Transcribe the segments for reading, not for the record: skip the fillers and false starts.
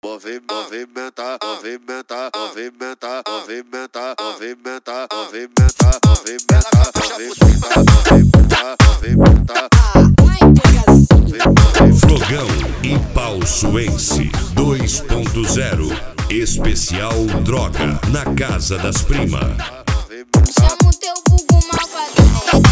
Movimenta, Flogão e Pausuense 2.0 Especial Droga na Casa das Primas. Chama o teu vulgo malvado.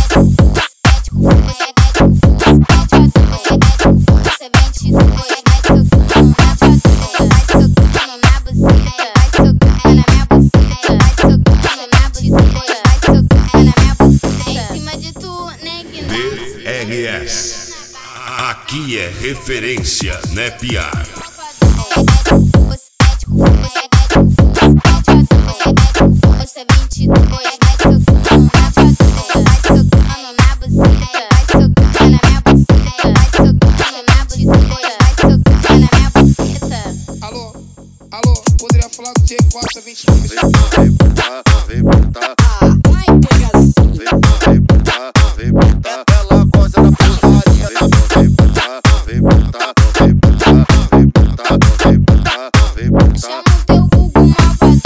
DRS. Aqui é referência, né, Piar? Alô, poderia falar com o Diego Costa 22? ela gosta da putaria. Chama o teu vulgo malvado.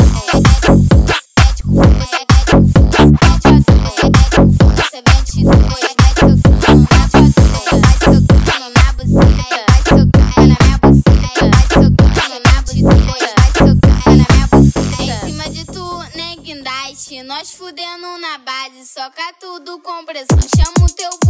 Nós fudendo na base, soca tudo com pressão. Chama o teu